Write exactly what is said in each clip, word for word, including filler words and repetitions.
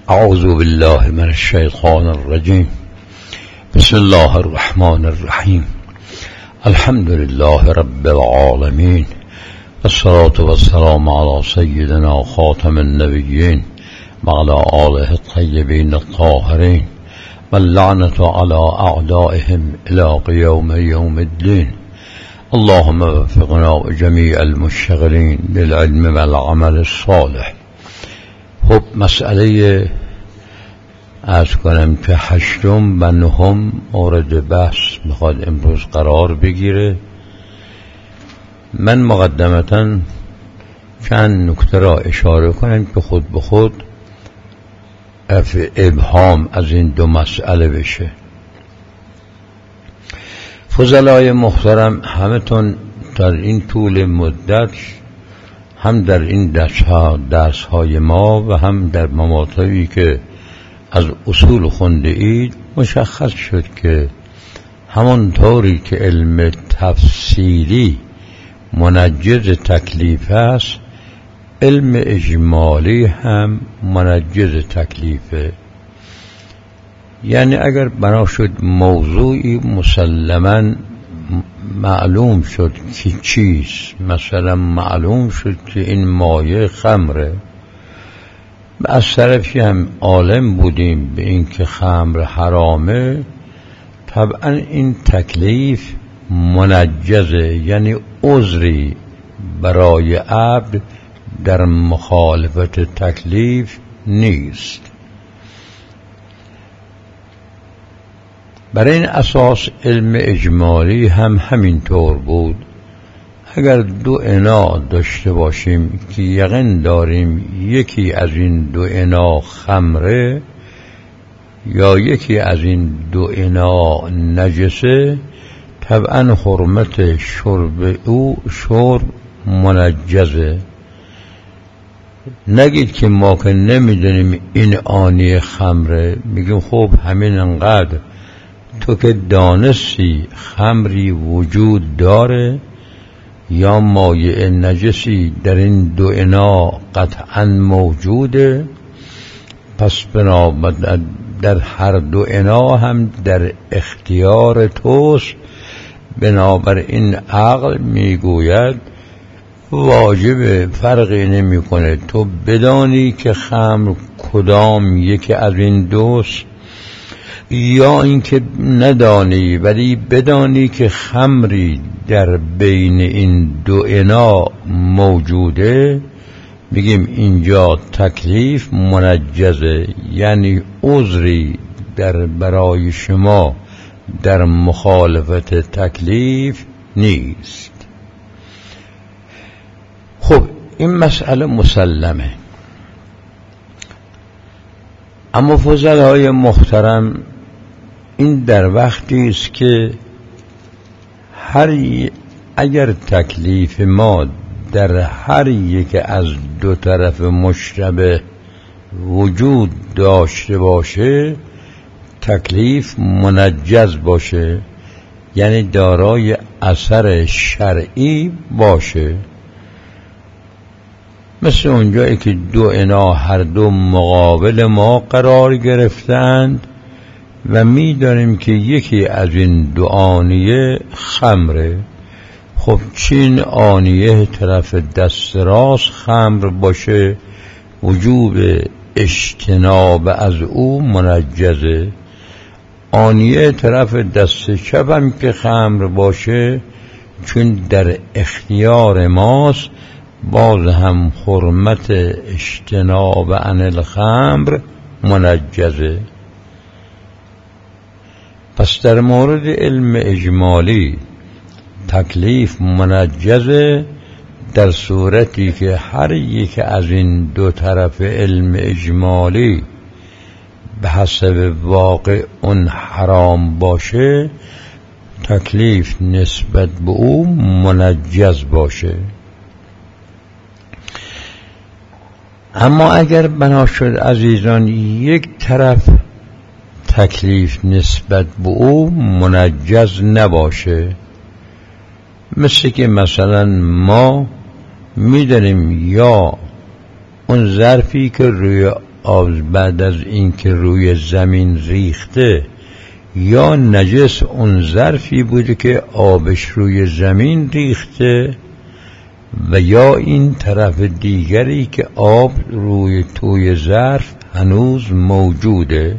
اعوذ بالله من الشیطان الرجیم. بسم الله الرحمن الرحیم. الحمد لله رب العالمین، الصلاة والسلام على سیدنا خاتم النبیین و علی آله الطیبین الطاهرین و اللعنة على اعدائهم الى قیام یوم الدین. اللهم وفقنا جمیع المشتغلین بالعلم والعمل الصالح. خب مسئله عرض کنم که هشتم و نهم مورد بحث میخواد امروز قرار بگیره. من مقدمتا چند نکته را اشاره کنم که خود به خود رفع ابهام از این دو مسئله بشه. فضلای محترم، همتون در این طول مدت هم در این درس ها درس های ما و هم در مماطبی که از اصول خونده اید مشخص شد که همانطوری که علم تفصیلی منجز تکلیف است، علم اجمالی هم منجز تکلیفه. یعنی اگر بنا شد موضوعی مسلماً معلوم شد که چیست، مثلا معلوم شد که این مایه خمره، و از طرفی هم عالم بودیم به این که خمر حرامه، طبعا این تکلیف منجزه، یعنی عذری برای عبد در مخالفت تکلیف نیست. برای این اساس علم اجمالی هم همین طور بود. اگر دو انا داشته باشیم که یقین داریم یکی از این دو انا خمره یا یکی از این دو انا نجسه، طبعا حرمت شرب او شرب منجزه. نگید که ما که نمیدونیم این آنی خمره، میگیم خب همین انقدر. تو که دانستی خمری وجود داره یا مایع نجسی در این دو انا قطعا موجوده، پس بنابراین در هر دو انا هم در اختیار توست. بنابراین عقل میگوید واجب فرقی نمی کنه تو بدانی که خمر کدام یکی از این دوست، یا اینکه ندانی ولی بدانی که خمری در بین این دو انا موجوده. میگیم اینجا تکلیف منجزه، یعنی عذری در برای شما در مخالفت تکلیف نیست. خب این مسئله مسلمه. اما فضلای محترم، این در وقتی است که هر اگر تکلیف ما در هر یک از دو طرف مشتبه وجود داشته باشه، تکلیف منجز باشه، یعنی دارای اثر شرعی باشه. مثل اونجایی که دو انا هر دو مقابل ما قرار گرفتند و می دانیم که یکی از این دو آنیه خمره. خب چین آنیه طرف دست راست خمر باشه، وجوب اجتناب از او منجزه. آنیه طرف دست چپ هم که خمر باشه، چون در اختیار ماست، باز هم حرمت اجتناب عن الخمر منجزه. پس در مورد علم اجمالی تکلیف منجزه در صورتی که هر یک از این دو طرف علم اجمالی به حسب واقع اون حرام باشه، تکلیف نسبت به او منجز باشه. اما اگر بنا شد عزیزان یک طرف تکلیف نسبت به او منجز نباشه، مثل که مثلا ما میدانیم یا اون ظرفی که روی آب بعد از اینکه روی زمین ریخته یا نجس اون ظرفی بوده که آبش روی زمین ریخته و یا این طرف دیگری که آب روی توی ظرف هنوز موجوده.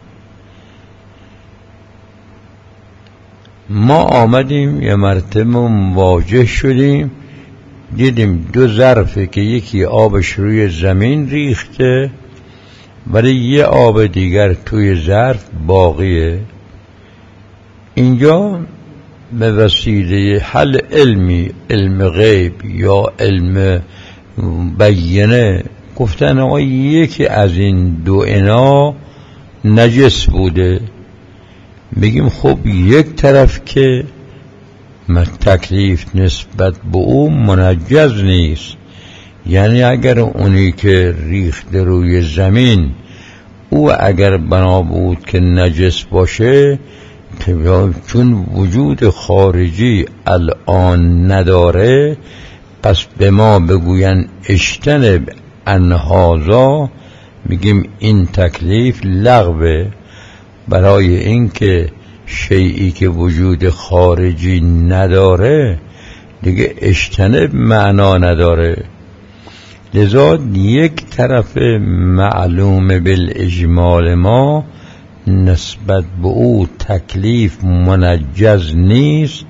ما آمدیم یه مرتبه مواجه شدیم، دیدیم دو ظرفه که یکی آبش روی زمین ریخته ولی یه آب دیگر توی ظرف باقیه. اینجا به وسیله حل علمی، علم غیب یا علم بیانه، گفتن آقا یکی از این دو انا نجس بوده. میگیم خب یک طرف که تکلیف نسبت به او منجز نیست، یعنی اگر اونی که ریخته روی زمین او اگر بنا بود که نجس باشه، چون وجود خارجی الان نداره، پس به ما بگوین اجتنب عن هذا، میگیم این تکلیف لغوه. برای اینکه شیئی که وجود خارجی نداره دیگه اجتنب معنا نداره. لذا یک طرف معلوم بالاجمال ما نسبت به او تکلیف منجز نیست،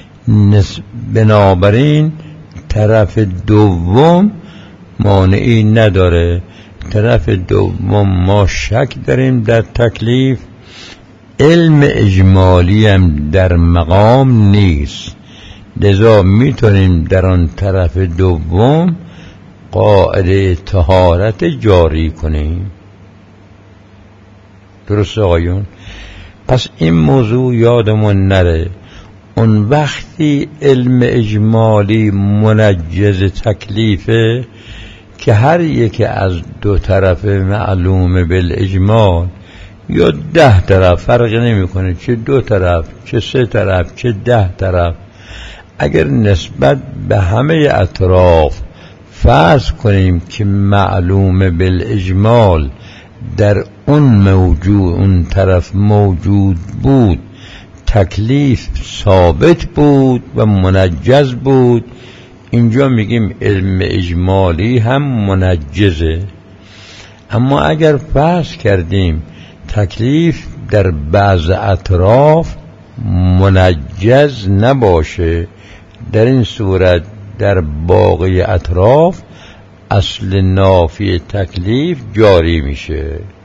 بنابراین طرف دوم مانعی نداره. طرف دوم ما شک داریم در تکلیف، علم اجمالی هم در مقام نیست، لذا میتونیم در آن طرف دوم قاعده طهارت جاری کنیم. درست آقایون؟ پس این موضوع یادمون نره. اون وقتی علم اجمالی منجز تکلیفه که هر یک از دو طرف معلوم بالاجمال یا ده طرف فرق نمیکنه، چه دو طرف چه سه طرف چه ده طرف، اگر نسبت به همه اطراف فرض کنیم که معلوم بالاجمال در اون موجود اون طرف موجود بود، تکلیف ثابت بود و منجز بود، اینجا میگیم علم اجمالی هم منجزه. اما اگر فرض کردیم تکلیف در بعض اطراف منجز نباشه، در این صورت در باقی اطراف اصل نافی تکلیف جاری میشه.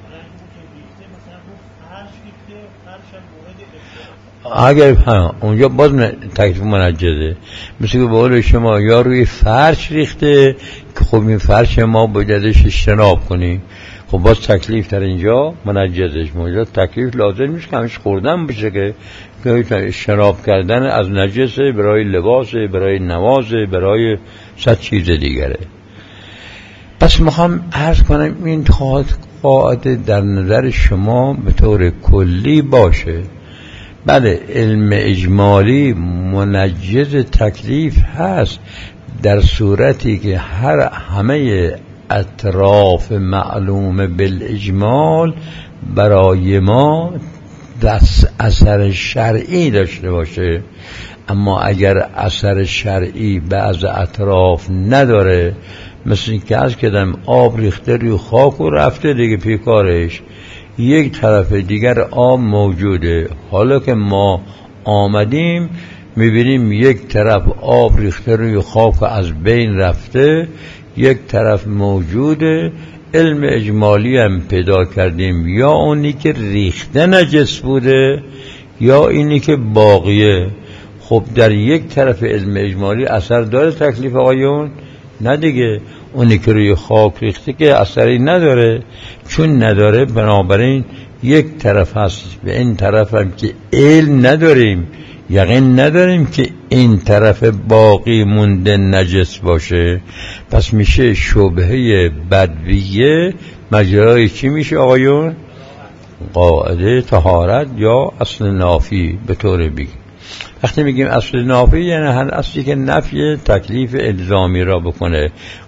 اگر ها اونجا باز تکلیف منجزه، مثل که به قول شما یا روی فرش ریخته که خب این فرش ما بایدش اجتناب کنیم، خب باز تکلیف در اینجا منجزش موجود، تکلیف لازم نیست که همیشه خوردن بشه که اجتناب کردن از نجسه، برای لباسه، برای نمازه، برای صد چیز دیگره. پس میخوام عرض کنم این قاعده در نظر شما به طور کلی باشه. بله علم اجمالی منجز تکلیف هست در صورتی که هر همه اطراف معلوم بالاجمال برای ما دست اثر شرعی داشته باشه. اما اگر اثر شرعی بعض اطراف نداره، مثل این که از کدم آب ریخته روی خاک و رفته دیگه پیکارش، یک طرف دیگر آب موجوده، حالا که ما آمدیم میبینیم یک طرف آب ریخته روی خاک و از بین رفته، یک طرف موجوده، علم اجمالی هم پیدا کردیم، یا اونی که ریخته نجس بوده یا اینی که باقیه. خب در یک طرف علم اجمالی اثر داره تکلیف آقایون؟ نه دیگه، اونی که روی خاک ریخته که اثری نداره، چون نداره بنابراین یک طرف هست. به این طرف هم که علم نداریم، یقین نداریم که این طرف باقی مونده نجس باشه، پس میشه شبهه بدویه مجرای چی میشه آقایون؟ قاعده طهارت یا اصل نافی به طور بگیم. وقتی میگیم اصل نافی یعنی هر اصلی که نفی تکلیف الزامی را بکنه،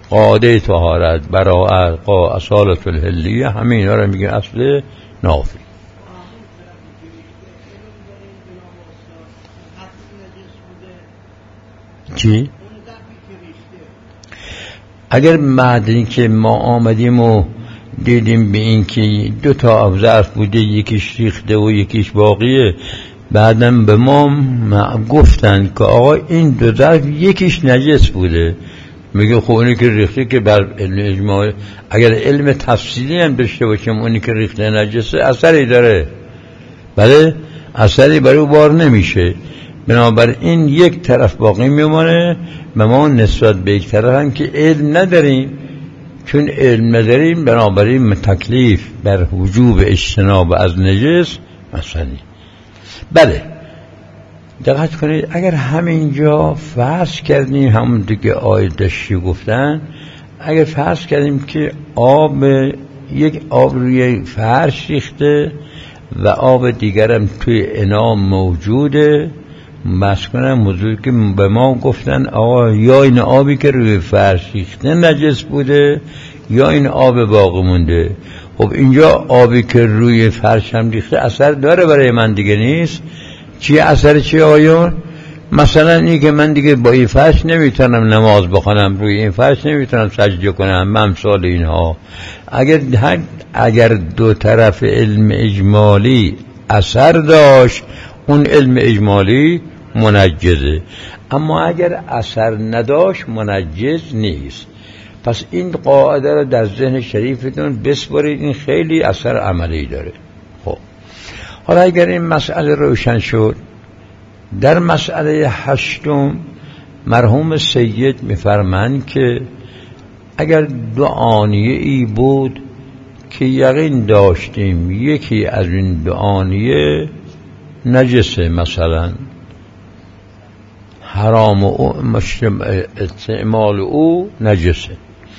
قاعده طهارت، براءت، قا اصالت الحلیه، همه اینا رو میگه اصل نافی. چی؟ اگر معدنی که ما آمدیم و دیدیم به این که دو تا ظرف بوده، یکیش ریخته و یکیش باقیه، بعدم به ما گفتن که آقا این دو ظرف یکیش نجس بوده، میگه خب اونی که ریخته که بر علم اجماع، اگر علم تفصیلی هم داشته باشیم اونی که ریخته نجسه اثری داره، بله اثری برای بار نمیشه، بنابراین یک طرف باقی میمونه و ما نسبت به یک طرف هم که علم نداریم، چون علم نداریم بنابراین تکلیف بر وجوب اجتناب از نجس مثلا. بله دقت کنید، اگر همینجا فرض کردیم همون دیگه آیه داشتی گفتن، اگر فرض کردیم که آب یک آب روی فرش ریخته و آب دیگرم توی انام موجوده، بس کنم موضوعی که به ما گفتن آقا یا این آبی که روی فرش ریخته نجس بوده یا این آب باقی مونده. خب اینجا آبی که روی فرش هم ریخته اثر داره برای من دیگه نیست. چی اثر چی آیون؟ مثلا این که من دیگه با این فرش نمیتونم نماز بخونم، روی این فرش نمیتونم سجده کنم، امثال اینها. اگر اگر دو طرف علم اجمالی اثر داشت اون علم اجمالی منجزه، اما اگر اثر نداشت منجز نیست. پس این قاعده رو در ذهن شریفتون بسپارید، این خیلی اثر عملی داره. خب حالا اگر این مسئله روشن شد، در مسئله هشتم مرحوم سید میفرمایند که اگر دو آنیه ای بود که یقین داشتیم یکی از این دو آنیه نجسه، مثلا حرام او استعمال او نجسه،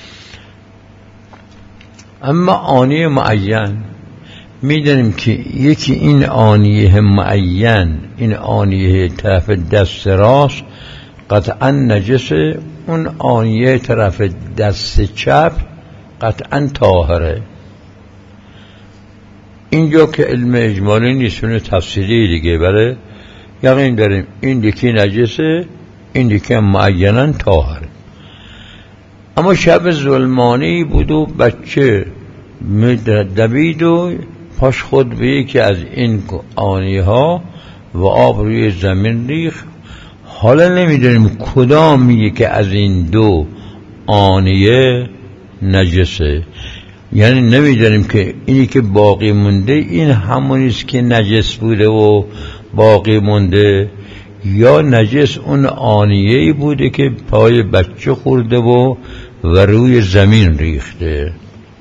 اما آنیه معین میدونیم که یکی این آنیه معین، این آنیه طرف دست راست قطعا نجسه، اون آنیه طرف دست چپ قطعا طاهره. اینجا که علم اجمالی نیست، اون تفصیلی دیگه، بله یقین داریم این یکی نجسه، این یکی معیناً طاهره. اما شب ظلمانی بود و بچه دوید و پاش خود به یکی از این آنیه ها و آب روی زمین ریخت. حالا نمیدونیم کدام یکی از این دو آنیه نجسه، یعنی نمیدونیم که اینی که باقی مونده این همونیست که نجس بوده و باقی مونده، یا نجس اون آنیه‌ای بوده که پای بچه خورده و و روی زمین ریخته.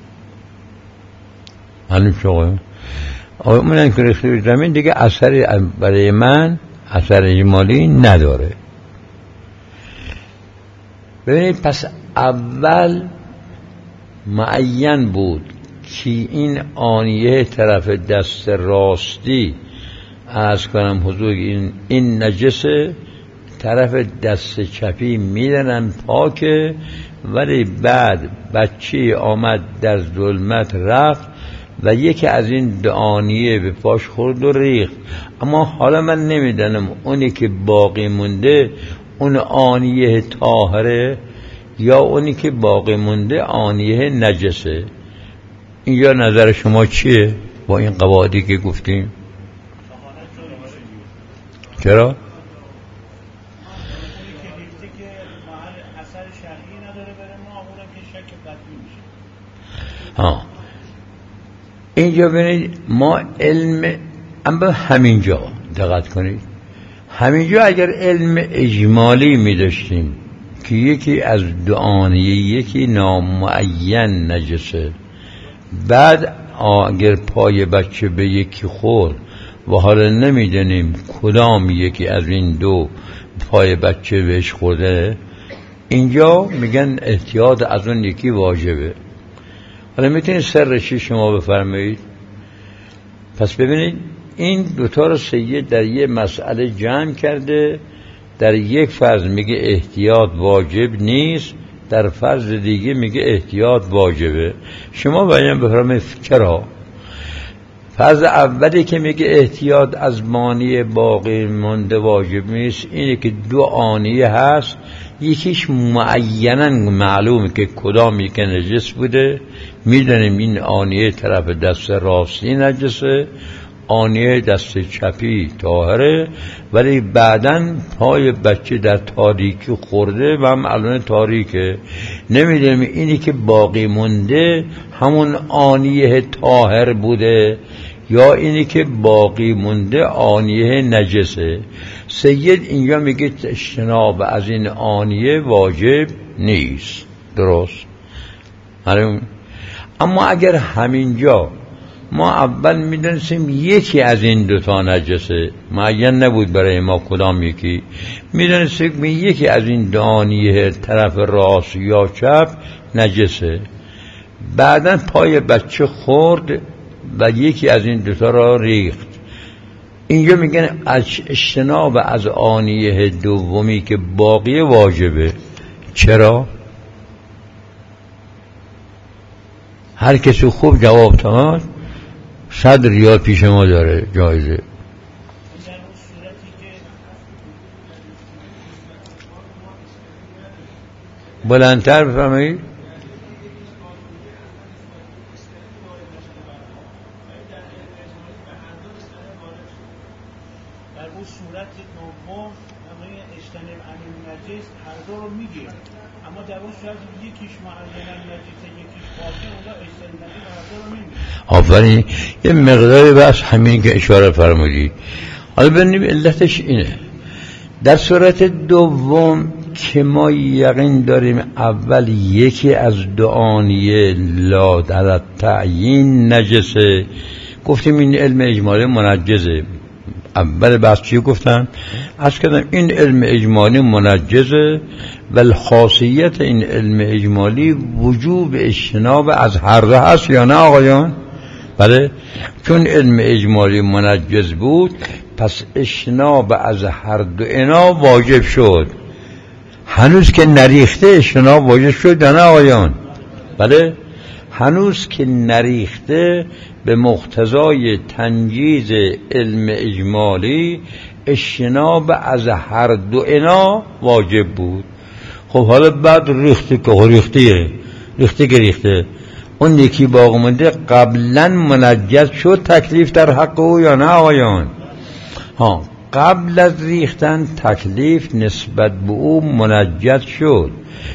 معلوم شد آقا من که ریخته روی زمین دیگه اثری برای من اثر اجمالی نداره. ببینید پس اول معین بود که این آنیه طرف دست راستی عرض کنم حضور این, این نجسه، طرف دست چپی میدنن پاکه، ولی بعد بچه آمد در ظلمت رفت و یکی از این دانیه به پاش خورد و ریخت. اما حالا من نمیدانم اونی که باقی مونده اون آنیه طاهره یا اونی که باقی مونده آنیه نجسه. اینجا نظر شما چیه با این قواعدی که گفتیم؟ چرا؟ ها اینجا ببینید ما علم، اما همینجا دقت کنید، همینجا اگر علم اجمالی می داشتیم که یکی از دو آنیه یکی نامعین نجسه، بعد اگر پای بچه به یکی خورد و حالا نمیدونیم کدام یکی از این دو پای بچه بهش خورده، اینجا میگن احتیاط از اون یکی واجبه. حالا میتونید سرشی شما بفرمایید؟ پس ببینید این دوتا رو سید در یه مسئله جمع کرده، در یک فرض میگه احتیاط واجب نیست، در فرض دیگه میگه احتیاط واجبه. شما بیان بفرمایید چرا؟ فرض اولی که میگه احتیاط از مانی باقی مونده واجب نیست اینه که دو آنیه هست، یکیش معینا معلومه که کدام یک نجس بوده، میدونیم این آنیه طرف دست راستی نجسه، آنیه دست چپی طاهره، ولی بعداً پای بچه در تاریکی خورده و هم الان تاریکه، نمیدونیم اینی که باقی مونده همون آنیه طاهر بوده یا اینی که باقی مونده آنیه نجسه. سید اینجا میگه اجتناب از این آنیه واجب نیست. درست؟ اما اگر همینجا ما اول میدونستیم یکی از این دوتا نجسه، معین نبود برای ما کدام یکی، میدونستیم یکی از این دانیه طرف راست یا چپ نجسه، بعداً پای بچه خورد و یکی از این دوتا را ریخت. اینجا میگن از اجتناب از آنیه دومی که باقی واجبه. چرا؟ هر کسی خوب جواب داد. صد ریال پیش ما داره جایزه. بلندتر بفرمایید. در اون صورت دوم همه اجتناب عن النجس هر دو رو میگه، اما در اون صورت یکیش معین نجسه یکیش باقی، اونجا اجتناب هر دو رو میگه. آفرین. یه مقداری بس همین که اشاره فرمودید. حالا ببینیم علتش اینه. در صورت دوم که ما یقین داریم اول یکی از دو آنیه لا در تعیین نجسه، گفتیم این علم اجمالی منجزه. اول بحث چی گفتم؟ از کردم این علم اجمالی منجزه و خاصیت این علم اجمالی وجوب اجتناب از هر دو هست یا نه آقایان؟ بله، چون علم اجمالی منجز بود پس اجتناب از هر دو اینا واجب شد. هنوز که نریخته اجتناب واجب شد یا نه آقایان؟ بله، هنوز که نریخته به مقتضای تنجیز علم اجمالی اجتناب از هر دو اینا واجب بود. خب حالا بعد ریخته که ریخته ریخته که ریخته اون یکی باقی مونده قبلا منجز شد تکلیف در حق او یا نه آقایان؟ ها، قبل از ریختن تکلیف نسبت به او منجز شد،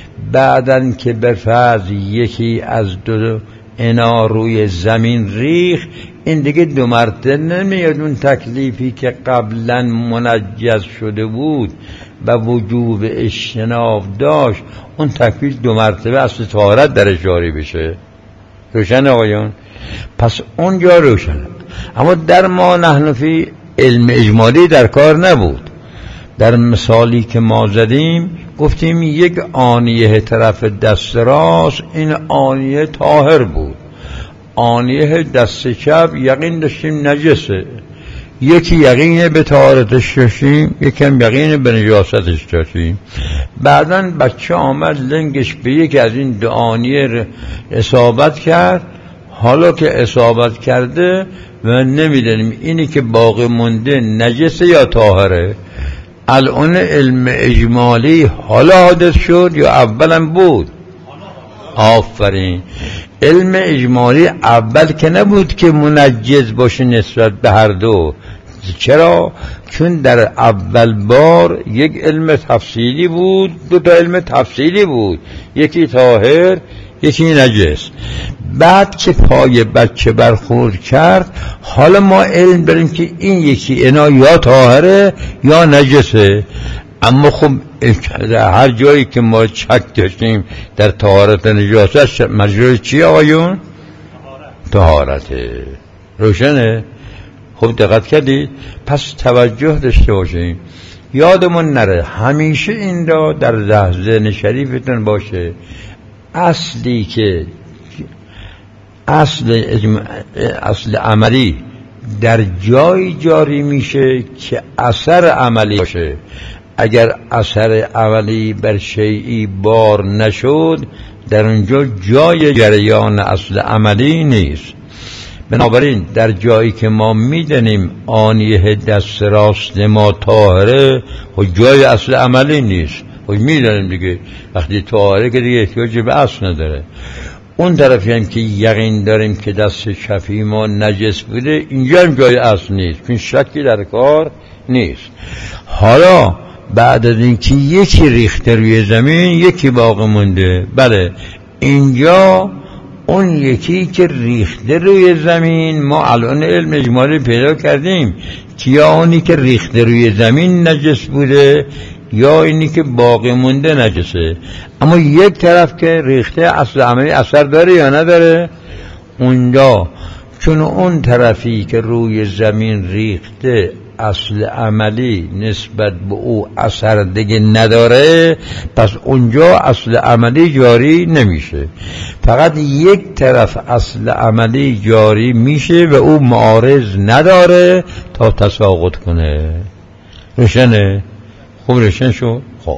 بعدن که به فرض یکی از دو اینا روی زمین ریخ، این دیگه دو مرتبه نمیاد اون تکلیفی که قبلا منجز شده بود و وجوب اجتناب داشت اون تکلیف دو مرتبه اصل طهارت درش جاری بشه. روشن آقایان؟ پس اونجا روشن. اما در ما نحن فی علم اجمالی در کار نبود. در مثالی که ما زدیم گفتیم یک آنیه طرف دست راست این آنیه طاهر بود، آنیه دست چپ یقین داشتیم نجسه، یکی یقین به طهارتش داشتیم یکم یقین به نجاستش داشتیم. بعداً بچه آمد لنگش به یک از این دو آنیه اصابت کرد، حالا که اصابت کرده و نمیدونیم اینی که باقی مونده نجسه یا طاهره. الان علم اجمالی حالا حادث شد یا اولا بود؟ آفرین. علم اجمالی اول که نبود که منجز باشه نسبت به هر دو. چرا؟ چون در اول بار یک علم تفصیلی بود، دو تا علم تفصیلی بود، یکی طاهر یکی نجس. بعد که پای بچه برخورد کرد حالا ما علم داریم که این یکی اینا یا طاهره یا نجسه. اما خب هر جایی که ما شک داشتیم در طهارت نجاست مجرد چی آقایون؟ طهارته. روشنه؟ خب دقت کردید؟ پس توجه داشته باشیم، یادمون نره همیشه این را در ذهن شریفتون باشه. اصلی که اصل, اصل عملی در جای جاری میشه که اثر عملی باشه. اگر اثر عملی بر شیئی بار نشد در اونجا جای جریان اصل عملی نیست. بنابراین در جایی که ما میدنیم آنیه دست راست ما طاهره و جای اصل عملی نیست و میدنیم دیگه وقتی طاهره که دیگه احتیاج به اصل نداره. اون طرفی هم که یقین داریم که دست چپی ما نجس بوده اینجا هم جای اصل نیست چون شکی در کار نیست. حالا بعد از اینکه یکی ریخته روی زمین یکی باقی مونده، بله اینجا اون یکی که ریخته روی زمین ما الان علم اجمالی پیدا کردیم که یا اونی که ریخته روی زمین نجس بوده یا اینی که باقی مونده نجسه. اما یک طرف که ریخته اصل عملی اثر داره یا نداره؟ اونجا چون اون طرفی که روی زمین ریخته اصل عملی نسبت به او اثر دیگه نداره پس اونجا اصل عملی جاری نمیشه، فقط یک طرف اصل عملی جاری میشه و او معارض نداره تا تساقط کنه. روشنه؟ خوب روشن شد؟ خب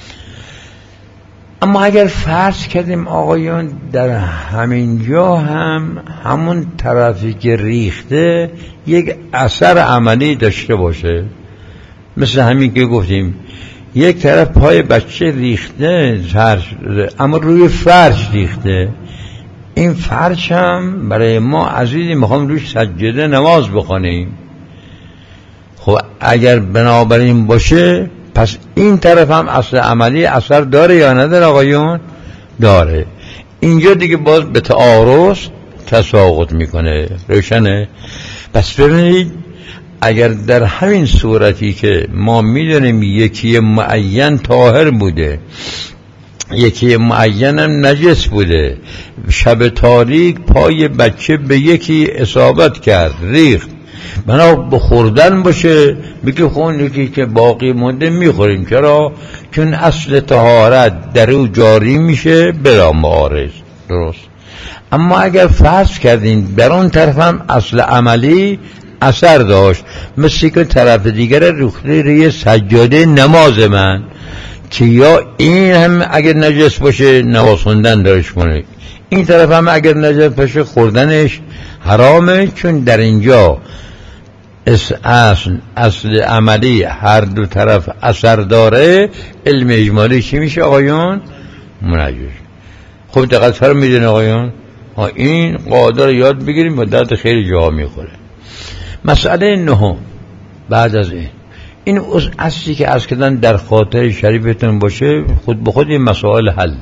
اما اگر فرض کردیم آقایان در همین جا هم همون طرفی که ریخته یک اثر عملی داشته باشه، مثل همین که گفتیم یک طرف پای بچه ریخته اما روی فرش ریخته، این فرش هم برای ما عزیزی میخوام روش سجده نماز بخونیم. خب اگر بنابراین باشه پس این طرف هم اصل عملی اثر داره یا نداره آقایون؟ داره. اینجا دیگه باز به تعارض تساقط میکنه. روشنه؟ پس ببینید اگر در همین صورتی که ما میدونیم یکی معین طاهر بوده یکی معین هم نجس بوده، شب تاریک پای بچه به یکی اصابت کرد ریخت، بنا بخوردن باشه بگه خون یکی که باقی مونده میخوریم. چرا؟ چون اصل طهارت در او جاری میشه بلا معارض. درست. اما اگر فرض کردین در اون طرف هم اصل عملی اثر داشت، مثل که طرف دیگر ریخته روی سجاده نماز من که یا این هم اگر نجس باشه نماز خوندن دارش کنه، این طرف هم اگر نجس باشه خوردنش حرامه، چون در اینجا اصل اصل عملی هر دو طرف اثر داره. علم اجمالی چی میشه آقایون؟ منجس. خب دقت فرمودین آقایون، این قاعده رو یاد بگیریم و درد خیلی جا میخوره. مسئله نهم بعد از این این اصلی که از کردن در خاطر شریفتون باشه خود به خود این مسائل حله.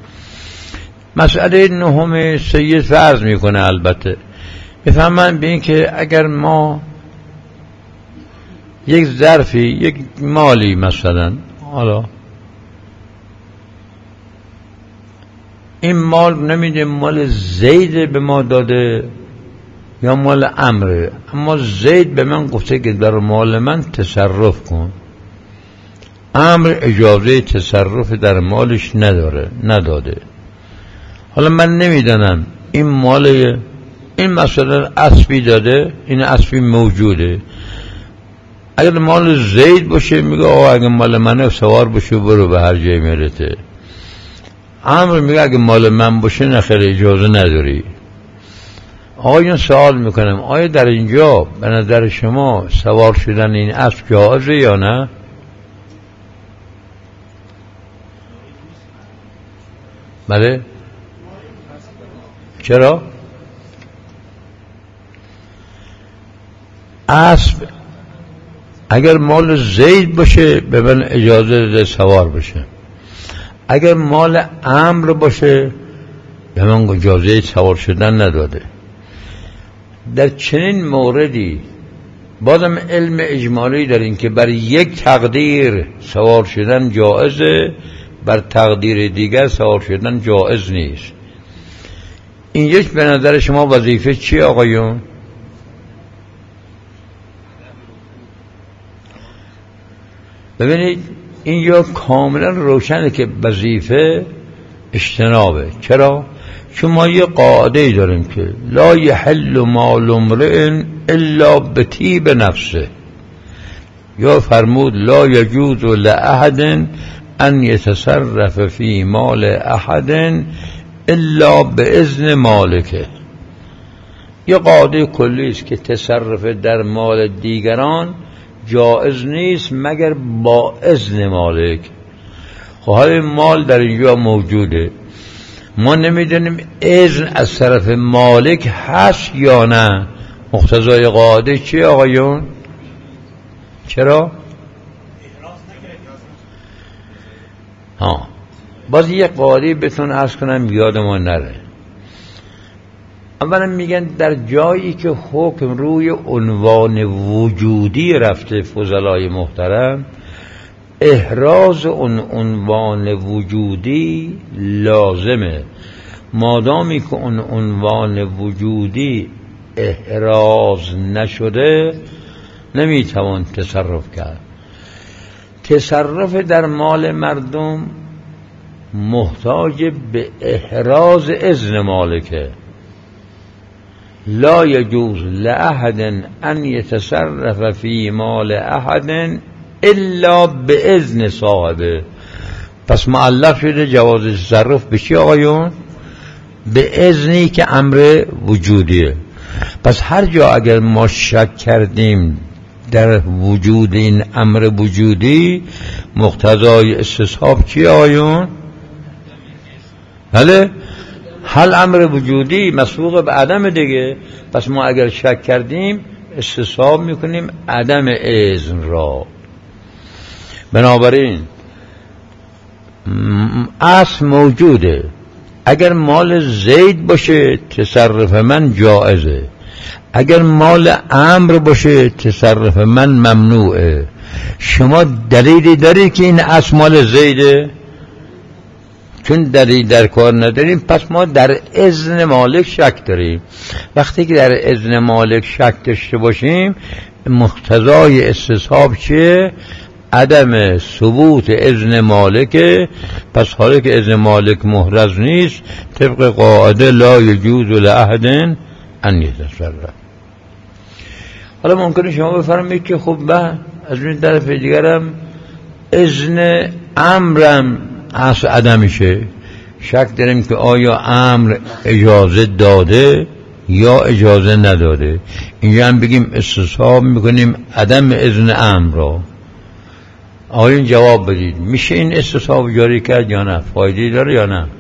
مسئله نهم سید فرض میکنه البته بفهمن به این که اگر ما یک ظرفی یک مالی مثلا حالا این مال نمیده مال زید به ما داده یا مال عمره، اما زید به من گفته که در مال من تصرف کن، عمر اجازه تصرف در مالش نداره نداده. حالا من نمیدانم این مال این مثلا اسبی داده، این اسبی موجوده، اگر مال زید باشه میگه آقا اگر مال منه سوار باشه برو به هر جای میرته. عمر میگه اگر مال من باشه نخیر اجازه نداری. آقایون سوال میکنم آیا در اینجا به نظر شما سوار شدن این اسب جایزه یا نه؟ بله؟ چرا؟ اسب اگر مال زید باشه به من اجازه ده سوار باشه، اگر مال عمرو باشه به من اجازه سوار شدن نداده. در چنین موردی بازم علم اجمالی داریم که بر یک تقدیر سوار شدن جائزه، بر تقدیر دیگر سوار شدن جائز نیست. این یک به نظر شما وظیفه چی آقایون؟ ببینید اینجا کاملا روشنه که وظیفه اجتنابه. چرا؟ چون ما یه قاعده داریم که لا یحل مال امرئ الا بطیب نفسه، یا فرمود لا یجوز لأحد ان یتصرف فی مال احد الا باذن مالکه. یه قاعده کلی است که تصرف در مال دیگران جایز نیست مگر با اذن مالک. خب حال مال در اینجا موجوده، ما نمیدونیم اذن از طرف مالک هست یا نه. مقتضای قاعده چیه آقایون؟ چرا؟ ها باز یک قاعده بتون عرض کنم یادمون نره. اولا میگن در جایی که حکم روی عنوان وجودی رفته فضلای محترم، احراز اون عنوان وجودی لازمه. مادامی که اون عنوان وجودی احراز نشده نمیتوان تصرف کرد. تصرف در مال مردم محتاج به احراز اذن مالکه. لا یجوز لأحد ان یتصرف فی مال احد الا به اذن صاحبه. پس معلق شده جواز تصرف به چی آقایون؟ به اذنی که امر وجودیه. پس هر جا اگر ما شک کردیم در وجود این امر وجودی، مقتضای استصحاب چی آقایون؟ بله، هل امر وجودی مسبوق به عدم دیگه. پس ما اگر شک کردیم استصحاب میکنیم عدم اذن را. بنابراین اصل موجوده. اگر مال زید باشه تصرف من جائزه، اگر مال امر باشه تصرف من ممنوعه. شما دلیلی داری که این اصل مال زیده؟ چون دلیل در کار نداریم پس ما در اذن مالک شک داریم. وقتی که در اذن مالک شک داشته باشیم مقتضای استصحاب چیه؟ عدم ثبوت اذن مالکه. پس حالا که اذن مالک محرز نیست طبق قاعده لا یجوز لأحد ان یتصرف. حالا ممکنه شما بفرمایید که خب به از این طرف دیگرم اذن امرم اصل عدمشه. شک داریم که آیا امر اجازه داده یا اجازه نداده. اینجا هم بگیم استصحاب میکنیم عدم اذن امر را. آقایون جواب بدید میشه این استصحاب جاری کرد یا نه؟ فایده داره یا نه؟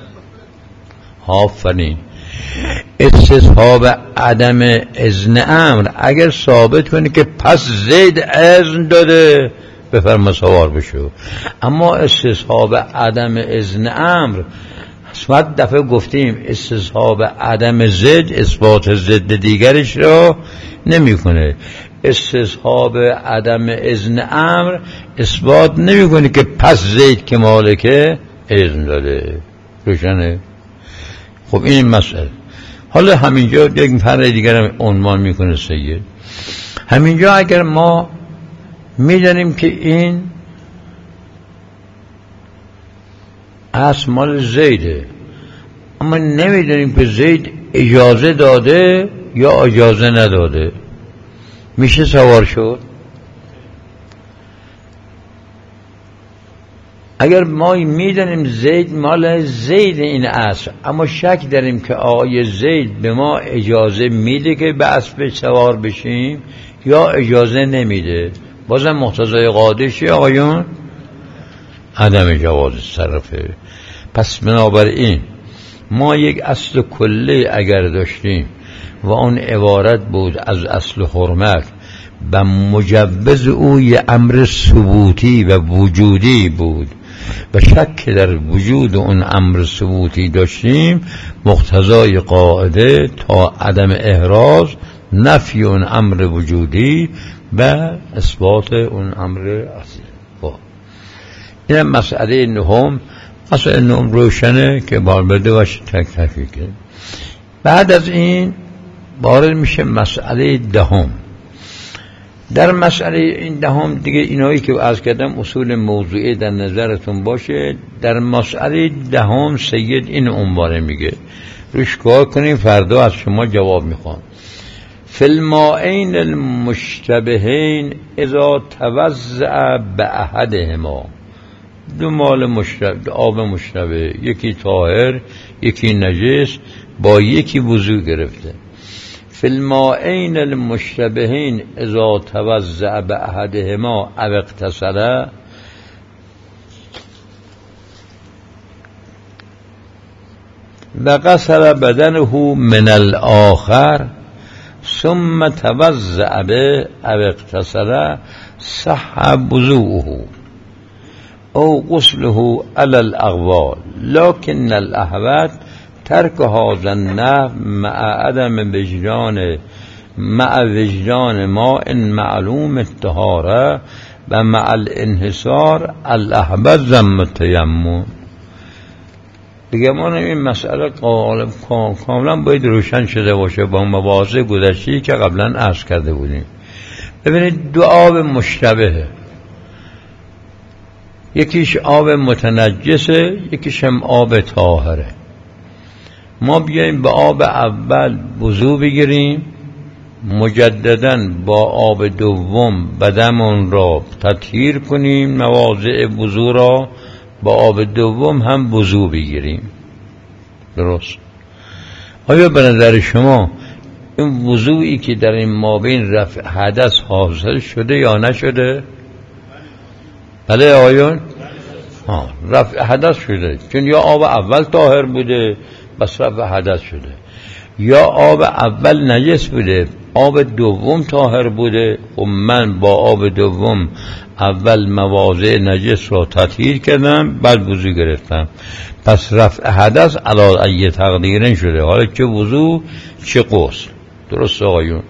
آفرین. استصحاب عدم اذن امر اگر ثابت کنی که پس زید اذن داده بفرما سوار بشو. اما استصحاب عدم اذن امر صد دفعه گفتیم استصحاب عدم زد اثبات ضد دیگرش را نمی کنه. استصحاب عدم اذن امر اثبات نمی کنه که پس زید که مالکه اذن داده. روشنه؟ خب این مسئله. حالا همینجا یک فرق دیگر هم عنوان میکنه سید. همینجا اگر ما میدانیم که این اصل مال زیده اما نمیدانیم که زید اجازه داده یا اجازه نداده، میشه سوار شد؟ اگر ما میدانیم زید مال زید این اصل اما شک داریم که آقای زید به ما اجازه میده که به اسب سوار بشیم یا اجازه نمیده، بازم مقتضای قاعده چیه آقایون؟ عدم جواز تصرفه. پس بنابراین ما یک اصل کلی اگر داشتیم و اون عبارت بود از اصل حرمت و مجوز او یه امر ثبوتی و وجودی بود و شک در وجود اون امر ثبوتی داشتیم، مقتضای قاعده تا عدم احراز نفی اون امر وجودی و اثبات اون امر اصلی. خب این مسئله نهم. مسئله نهم روشنه که بار برده باشه تک تکی که. بعد از این وارد میشه مسئله دهم. در مسئله این دهم دیگه اینایی که عرض کردم اصول موضوعی در نظرتون باشه. در مسئله دهم سید این عنوان میگه، روش کار کنیم، فردا از شما جواب میخوام. فی المائین المشتبهین اذا توضع باحدهما، دو مال مشتبه، آب مشتبه، یکی طاهر یکی نجس، با یکی وضو گرفته. فی المائین المشتبهین اذا توضع باحدهما او اغتسل و غسل بدنه من الآخر ثم توضع به او اغتسل صح وضوءه او غسله على الاقوال، لكن الاحوط ترک هذا النحو مع عدم وجدان مع وجدان ماء معلوم الطهارة و مع الانحصار الاحوط ذم التیمم. دیگه ما این مسئله کاملا باید روشن شده باشه با مواضع گذشتی که قبلا عرض کرده بودیم. ببینید دو آب مشتبهه، یکیش آب متنجسه یکیش هم آب طاهره. ما بیاییم به آب اول وضو بگیریم، مجدداً با آب دوم بدنمون را تطهیر کنیم، مواضع وضو را با آب دوم هم وضو بگیریم. درست؟ آیا به نظر شما این وضوعی که در این مابین رفع حدث حاصل شده یا نشده؟ بله آیون؟ ها، رفع حدث شده، چون یا آب اول طاهر بوده بس رفع حدث شده، یا آب اول نجس بوده آب دوم طاهر بوده و من با آب دوم اول مواضع نجس را تطهیر کردم بعد وضو گرفتم، پس رفع حدث علی ای تقدیرین شده، حالا چه وضو چه غسل. درست آقایون؟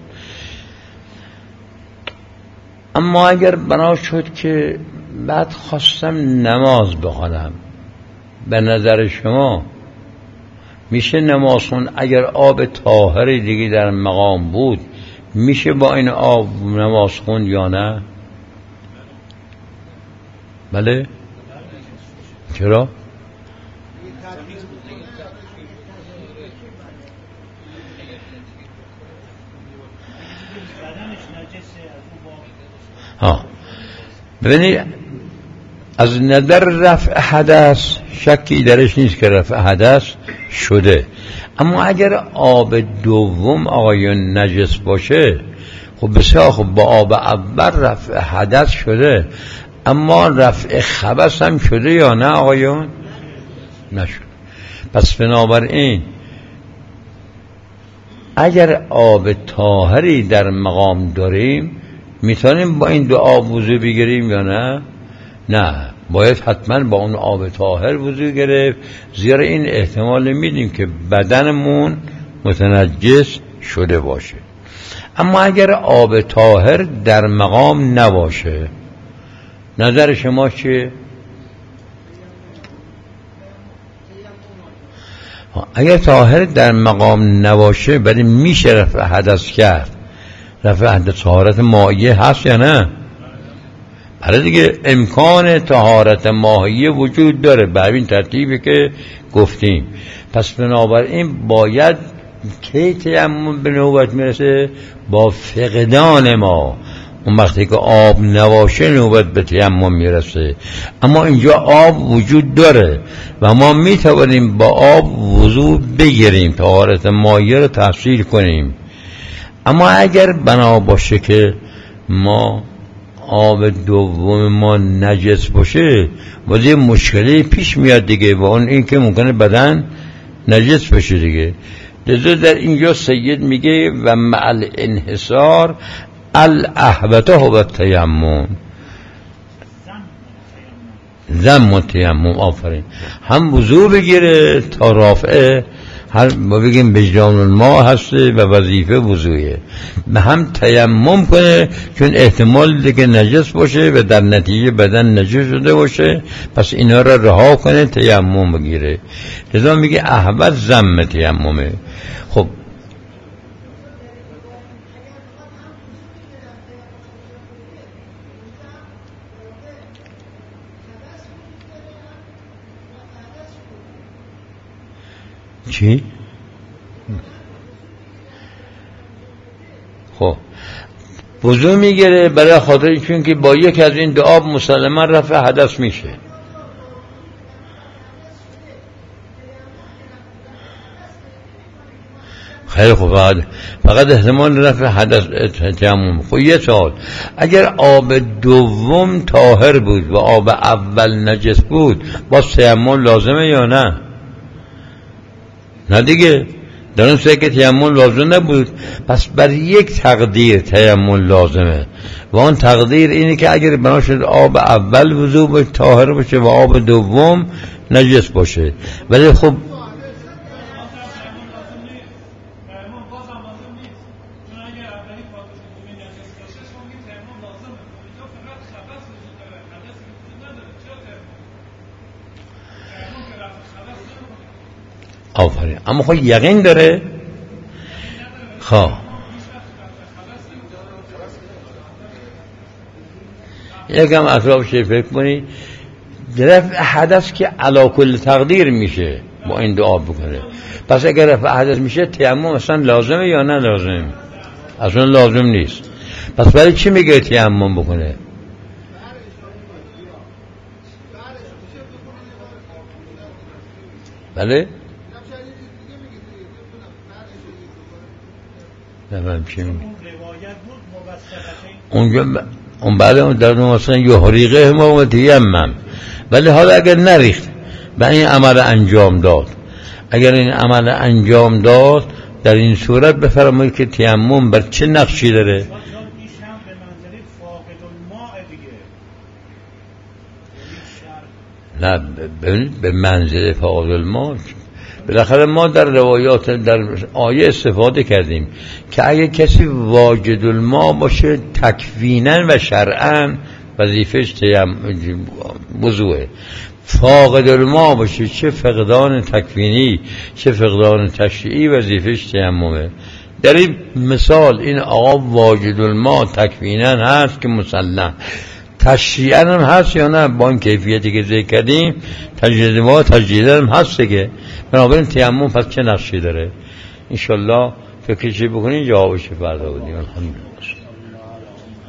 اما اگر بنا شد که بعد خواستم نماز بخوانم، به نظر شما میشه نماز خون اگر آب طاهری دیگه در مقام بود میشه با این آب نماز خون یا نه؟ بله؟ چرا؟ ها ببینید از نظر رفع حدث شکی درش نیست که رفع حدث شده، اما اگر آب دوم آقایون نجس باشه خب بسیار خب با آب اول رفع حدث شده، اما رفع خبث هم شده یا نه آقایون؟ نشد. پس بنابراین اگر آب طاهری در مقام داریم میتونیم با این دو آب وضو بگیریم یا نه؟ نه، باید حتما با اون آب طاهر وضو گرفت، زیرا این احتمال میدیم که بدنمون متنجس شده باشه. اما اگر آب طاهر در مقام نباشه نظر شما چیه؟ اگر طاهر در مقام نباشه ولی میشه رفع حدث کرد، رفع حدث طهارت مائیه هست یا نه؟ بله دیگه، امکان طهارت مائیه وجود داره به این ترتیبی که گفتیم. پس بنابراین باید کی تیمم به نوبت میرسه؟ با فقدان ما، اون وقتی که آب نباشه نوبت به تیمم میرسه. اما اینجا آب وجود داره و ما میتوانیم با آب وضو بگیریم، طهارت مائیه رو تحصیل کنیم. اما اگر بنا باشه که ما آب دوم ما نجس باشه باز یه مشکلی پیش میاد دیگه، و اون این که ممکنه بدن نجس بشه دیگه. لذا در اینجا سید میگه و مع الانحصار الاحوط هو التیمم، ذم التیمم. آفرین، هم وضو بگیره تا رافعه، هر ما بگیم وجدان الماء هسته و وظیفه وضویه، هم تیمم کنه چون احتمال دیگه نجس باشه و در نتیجه بدن نجس شده باشه، پس اینا را رها کنه تیمم بگیره. لذا میگه احوط ذم تیممه. خب چی؟ خب وضو میگیره برای خاطر چون که با یک از این دو آب مسلما رفع حدث میشه. خیلی خوب، فقط فقط احتمال رفع حدث تیمم. خب یه سوال، اگر آب دوم طاهر بود و آب اول نجس بود باز تیمم لازمه یا نه؟ نه دیگه، در اون صورت که تیمم لازم نبود، پس بر یک تقدیر تیمم لازمه و اون تقدیر اینه که اگر بنا شد آب اول وضو باشه طاهر باشه و آب دوم نجس باشه. ولی خب آفرین، اما خب یقین داره. خب یکم اطراف شی فکر کنی، رفع حدث که علا کل تقدیر میشه با این دعا بکنه. پس اگر رفع حدث میشه تیمم اصلا لازمه یا نه لازمه؟ اصلا لازم نیست. پس برای چی میگه تیمم بکنه؟ بله نمیم چی میگه اونجا ب... اون بعد اون در مثلا یه حریقه ما و تیمم. ولی حالا اگر نریخت و این عمل انجام داد، اگر این عمل انجام داد در این صورت بفرمایید که تیمم بر چه نقشی داره؟ نه ببینید به منزله فاقد الماء. بالاخره ما در روایات در آیه استفاده کردیم که اگه کسی واجد الماء باشه تکویناً و شرعاً وظیفه‌اش وضوئه، فاقد الماء باشه چه فقدان تکوینی چه فقدان تشریعی وظیفه‌اش تیممه. در این مثال این آقا واجد الماء تکویناً هست که مسلم، تشریعاً هم هست یا نه؟ با این کیفیتی که ذکر کردیم تجدید ما تجدیداً هم هست دیگه. بنابراین تیمم پس چه نقشی داره؟ انشالله فکرشی بکنین جوابش فردا بدیم. الحمدلله.